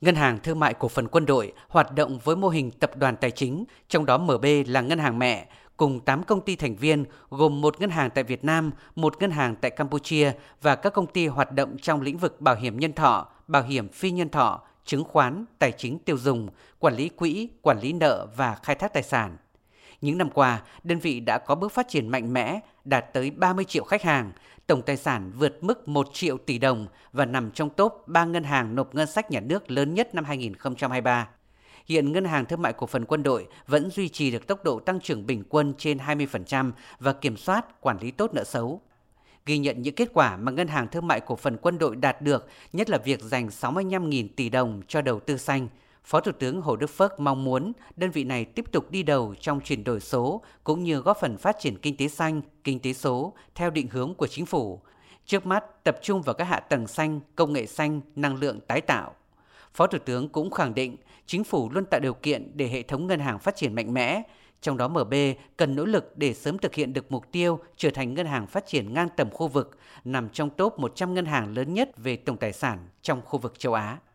Ngân hàng Thương mại Cổ phần Quân đội hoạt động với mô hình tập đoàn tài chính, trong đó MB là ngân hàng mẹ, cùng 8 công ty thành viên gồm một ngân hàng tại Việt Nam, một ngân hàng tại Campuchia và các công ty hoạt động trong lĩnh vực bảo hiểm nhân thọ, bảo hiểm phi nhân thọ, chứng khoán, tài chính tiêu dùng, quản lý quỹ, quản lý nợ và khai thác tài sản. Những năm qua, đơn vị đã có bước phát triển mạnh mẽ, đạt tới 30 triệu khách hàng, tổng tài sản vượt mức 1 triệu tỷ đồng và nằm trong top 3 ngân hàng nộp ngân sách nhà nước lớn nhất năm 2023. Hiện Ngân hàng Thương mại Cổ phần Quân đội vẫn duy trì được tốc độ tăng trưởng bình quân trên 20% và kiểm soát, quản lý tốt nợ xấu. Ghi nhận những kết quả mà Ngân hàng Thương mại Cổ phần Quân đội đạt được, nhất là việc dành 65.000 tỷ đồng cho đầu tư xanh, Phó Thủ tướng Hồ Đức Phước mong muốn đơn vị này tiếp tục đi đầu trong chuyển đổi số cũng như góp phần phát triển kinh tế xanh, kinh tế số theo định hướng của chính phủ. Trước mắt tập trung vào các hạ tầng xanh, công nghệ xanh, năng lượng tái tạo. Phó Thủ tướng cũng khẳng định chính phủ luôn tạo điều kiện để hệ thống ngân hàng phát triển mạnh mẽ, trong đó MB cần nỗ lực để sớm thực hiện được mục tiêu trở thành ngân hàng phát triển ngang tầm khu vực, nằm trong top 100 ngân hàng lớn nhất về tổng tài sản trong khu vực châu Á.